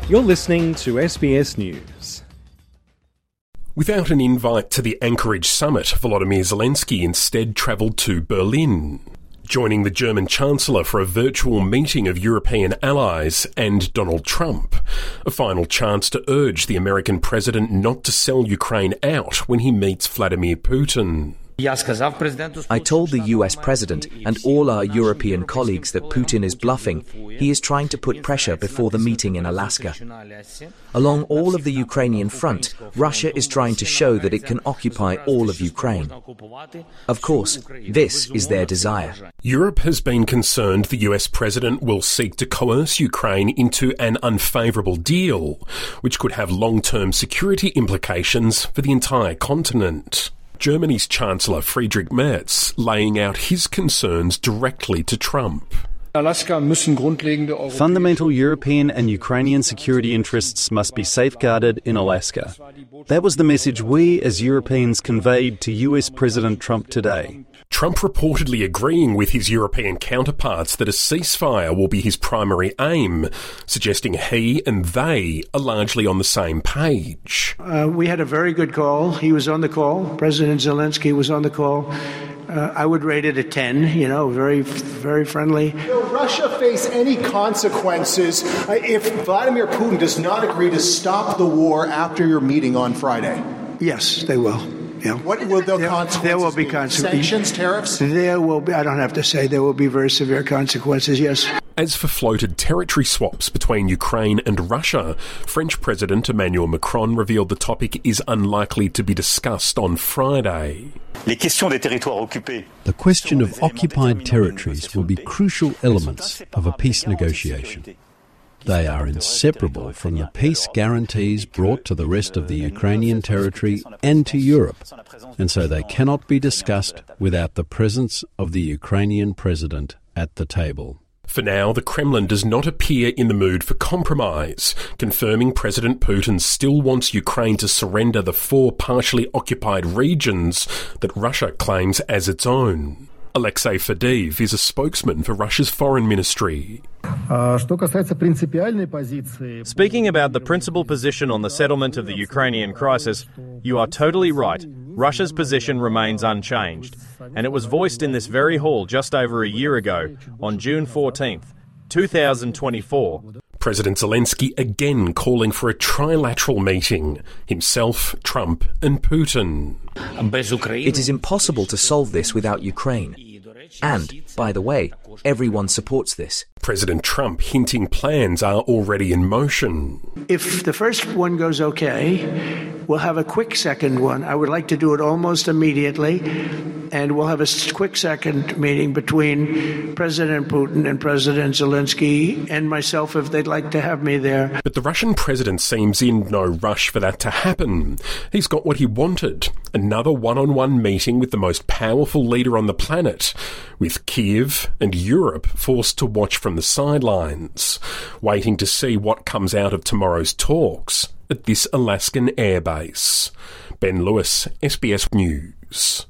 You're listening to SBS News. Without an invite to the Anchorage summit, Volodymyr Zelensky instead travelled to Berlin, joining the German Chancellor for a virtual meeting of European allies and Donald Trump, a final chance to urge the American president not to sell Ukraine out when he meets Vladimir Putin. I told the US president and all our European colleagues that Putin is bluffing. He is trying to put pressure before the meeting in Alaska. Along all of the Ukrainian front, Russia is trying to show that it can occupy all of Ukraine. Of course, this is their desire. Europe has been concerned the US president will seek to coerce Ukraine into an unfavourable deal, which could have long-term security implications for the entire continent. Germany's Chancellor Friedrich Merz laying out his concerns directly to Trump. Fundamental European and Ukrainian security interests must be safeguarded in Alaska. That was the message we as Europeans conveyed to US President Trump today. Trump reportedly agreeing with his European counterparts that a ceasefire will be his primary aim, suggesting he and they are largely on the same page. We had a very good call. He was on the call. President Zelensky was on the call. I would rate it a 10, very, very friendly. Will Russia face any consequences if Vladimir Putin does not agree to stop the war after your meeting on Friday? Yes, they will. Yeah. What will the consequences There will be consequences. Sanctions, tariffs? There will be, I don't have to say, there will be very severe consequences, yes. As for floated territory swaps between Ukraine and Russia, French President Emmanuel Macron revealed the topic is unlikely to be discussed on Friday. The question of occupied territories will be crucial elements of a peace negotiation. They are inseparable from the peace guarantees brought to the rest of the Ukrainian territory and to Europe, and so they cannot be discussed without the presence of the Ukrainian president at the table. For now, the Kremlin does not appear in the mood for compromise, confirming President Putin still wants Ukraine to surrender the 4 partially occupied regions that Russia claims as its own. Alexei Fadeev is a spokesman for Russia's foreign ministry. Speaking about the principal position on the settlement of the Ukrainian crisis, you are totally right. Russia's position remains unchanged, and it was voiced in this very hall just over a year ago, on June 14th, 2024. President Zelensky again calling for a trilateral meeting, himself, Trump and Putin. It is impossible to solve this without Ukraine. And, by the way, everyone supports this. President Trump hinting plans are already in motion. If the first one goes okay, we'll have a quick second one. I would like to do it almost immediately. And we'll have a quick second meeting between President Putin and President Zelensky and myself if they'd like to have me there. But the Russian president seems in no rush for that to happen. He's got what he wanted, another one-on-one meeting with the most powerful leader on the planet, with Kyiv and Europe forced to watch from the sidelines, waiting to see what comes out of tomorrow's talks at this Alaskan airbase. Ben Lewis, SBS News.